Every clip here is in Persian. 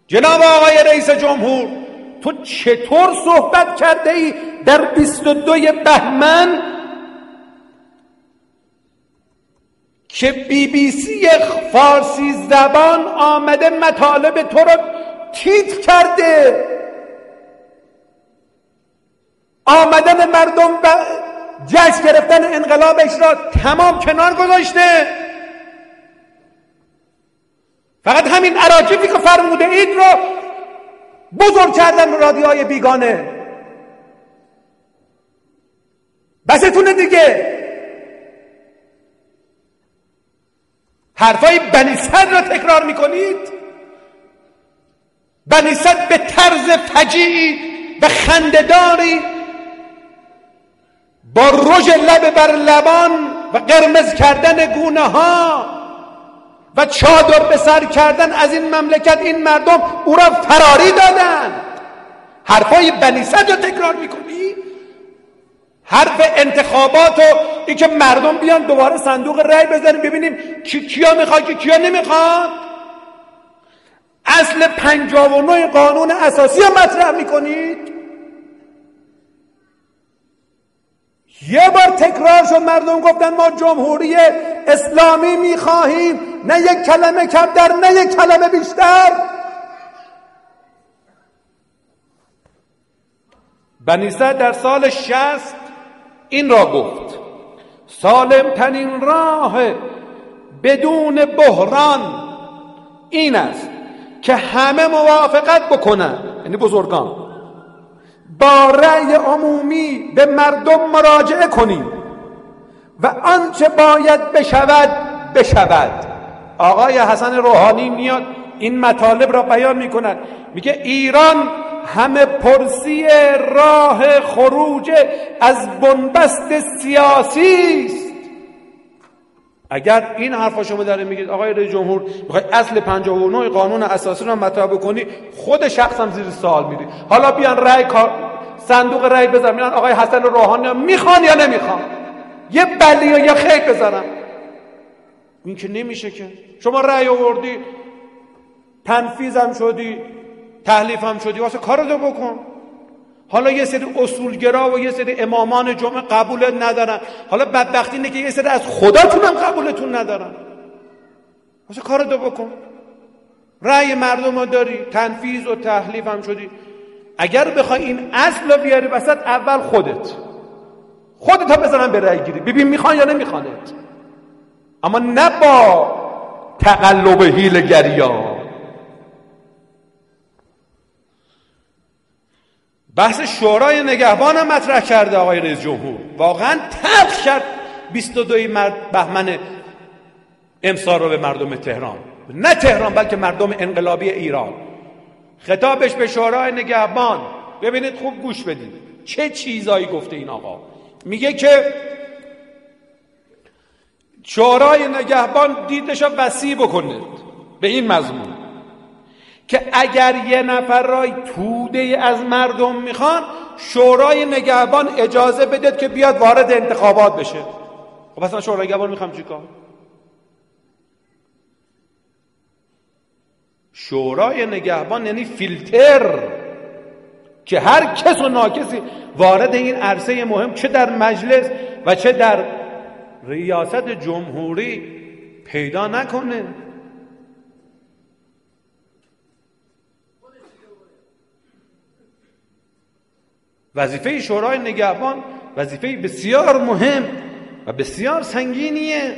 جناب آقای رئیس جمهور، تو چطور صحبت کرده ای در 22 بهمن که BBC فارسی زبان آمده مطالب تو رو تیتر کرده، آمدن مردم و جشن گرفتن انقلابش را تمام کنار گذاشته؟ فقط همین اراجیفی که فرموده اید رو بزرگ کردن رادیوهای بیگانه. بستونه دیگه. حرفای بنی صدر را تکرار میکنید. بنی صدر به طرز فجیعی و خنده‌داری با رژ لب بر لبان و قرمز کردن گونه ها و چادر به سر کردن از این مملکت این مردم او را فراری دادن. حرفای بنی صدر را تکرار میکنی؟ حرف انتخابات و این که مردم بیان دوباره صندوق رای بزنیم ببینیم کیا میخواد که کیا نمیخواد. اصل 59 قانون اساسی رو مطرح میکنید. یه بار تکرار شد، مردم گفتن ما جمهوری اسلامی میخواهیم، نه یک کلمه کمتر نه یک کلمه بیشتر. بنی صدر در سال 60 این را گفت: سالم ترین راه بدون بحران این است که همه موافقت بکنند، یعنی بزرگان، با رأی عمومی به مردم مراجعه کنیم و آنچه باید بشود بشود. آقای حسن روحانی میاد این مطالب را بیان میکند، میگه ایران همه پرسی راه خروج از بنبست سیاسی است. اگر این حرفا شما داره میگید آقای رئیس جمهور میخوای اصل 59 قانون اساسی رو مطرح بکنی، خود شخصم زیر سوال میری. حالا بیان رأی صندوق رأی بزنن، میگن آقای حسن روحانی میخوان یا نمیخوان، یه بله یا خیر بزنن. این که نمیشه که. شما رأی آوردی، تنفیذم شدی، تحلیفم شدی، واسه کارو بکن. حالا یه سری اصولگرا و یه سری امامان جمعه قبولت ندارن. حالا بدبختی اینه که یه سری از خداتون هم قبولتون ندارن. واسه کارو بکن. رأی مردم رو داری، تنفیذ و تحلیف هم شدی. اگر بخوای این اصل رو بیاری وسط، اول خودت ها بزنن به رأی گیری، ببین میخوان یا نمیخوانت. اما نه با تقلب حیله‌گری‌ها. بحث شورای نگهبان هم مطرح کرده آقای رئیس جمهور. واقعا تلخ کرد 22 بهمن امسال رو به مردم تهران، نه تهران بلکه مردم انقلابی ایران. خطابش به شورای نگهبان، ببینید خوب گوش بدید چه چیزایی گفته این آقا. میگه که شورای نگهبان دیدش رو وسیع بکنید به این مضمون که اگر یه نفر رای توده از مردم میخوان، شورای نگهبان اجازه بدید که بیاد وارد انتخابات بشه. خب اصلا شورای نگهبان میخوام چیکار؟ شورای نگهبان یعنی فیلتر که هر کس و ناکسی وارد این عرصه مهم، چه در مجلس و چه در ریاست جمهوری، پیدا نکنه. وظیفه شورای نگهبان وظیفه بسیار مهم و بسیار سنگینیه.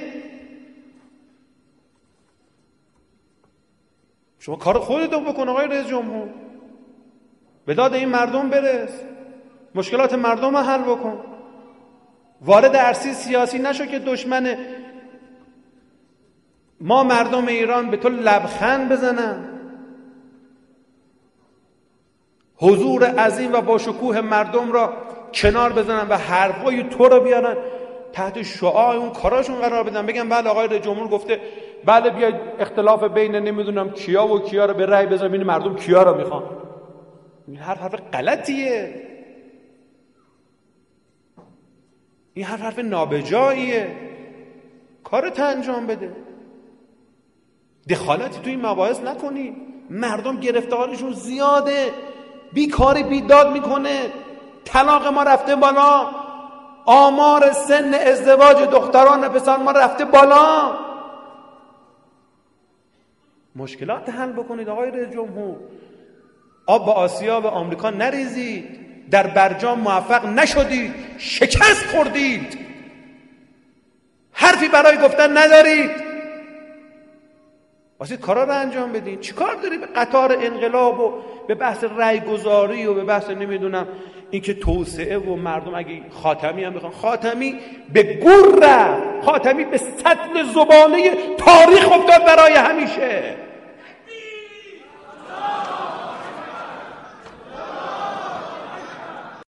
شما کار خودتو بکن آقای رئیس جمهور، به داد این مردم برس، مشکلات مردم رو حل بکن. وارد عرصه سیاسی نشو که دشمن ما مردم ایران به تو لبخند بزنن. حضور عظیم و با شکوه مردم را کنار بزنن و حرفای تو رو بیارن تحت شعاع اون کاراشون قرار بدن، بگن بله آقای رئیس جمهور گفته بله بیاید اختلاف بین نمیدونم کیا و کیا رو به رأی بذاریم، این مردم کیا رو میخوان. این حرف غلطیه، این حرف نابجاییه. کارت انجام بده، دخالتی تو این مباحث نکنی. مردم گرفتاریشون زیاده، بیکاری بیداد میکنه، طلاق ما رفته بالا، آمار سن ازدواج دختران و پسران ما رفته بالا. مشکلات حل بکنید آقای رئیس جمهور. آب به آسیا و آمریکا نریزید، در برجام موفق نشدید، شکست خوردید، حرفی برای گفتن ندارید، واسه کارا رو انجام بدین. چی کار داری به قطار انقلاب و به بحث رأی گذاری و به بحث نمیدونم اینکه توسعه و مردم اگه خاتمی هم بخوان، خاتمی به گور رفت، خاتمی به سطل زباله تاریخ افتاد برای همیشه.